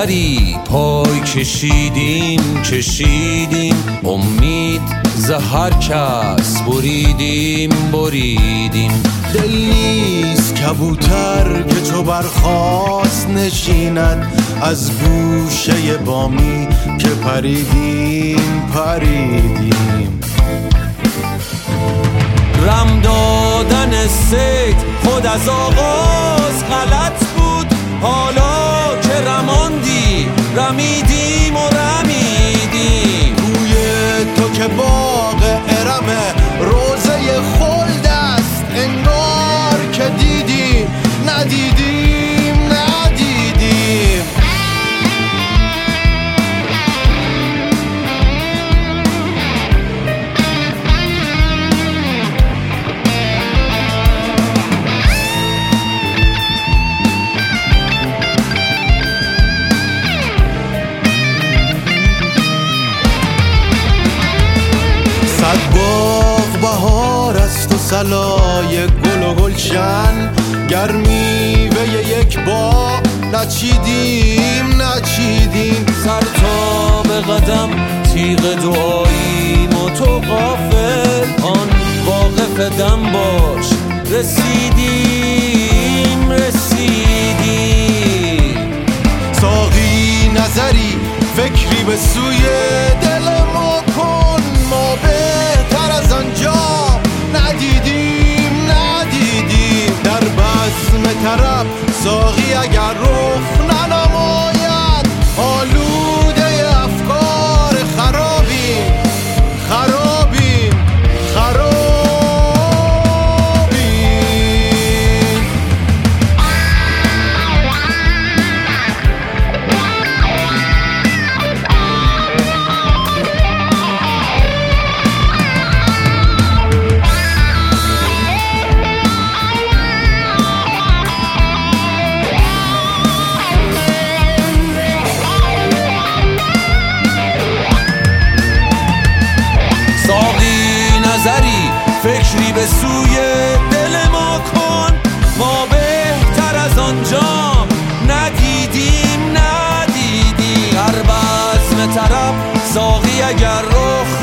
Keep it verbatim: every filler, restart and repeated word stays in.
نظری پای کشیدیم کشیدیم، امید زهر کس بریدیم بریدیم. دل نیست کبوتر که چو برخاست نشیند، از گوشه بامی که پریدیم پریدیم. رم دادن سید خود از آغاز غلط بود، حالا که رماندی رمیدیم و رمیدیم. روی تو که باغ ارم روزه خلد است، انگار که دیدیم ندیدیم ندیدیم. صد باغ بهار است و صلای گل و گلشن، گر میوه یک باغ نچیدیم نچیدیم. سر تا به قدم تیغ دعاییم و تو غافل، آن واقف دم باش رسیدیم رسیدیم. ساقی نظری فکری به سوی دل ما کن، ما بهتر از آنجا ندیدیم ندیدیم. در بزم طرب ساقی اگر رخ ننماید، آلوده افکار خرابیم خرابیم خرابیم. فکری به سوی دل ما کن، ما بهتر از آنجا ندیدیم ندیدیم. هر بزم طرب ساقی اگر رخ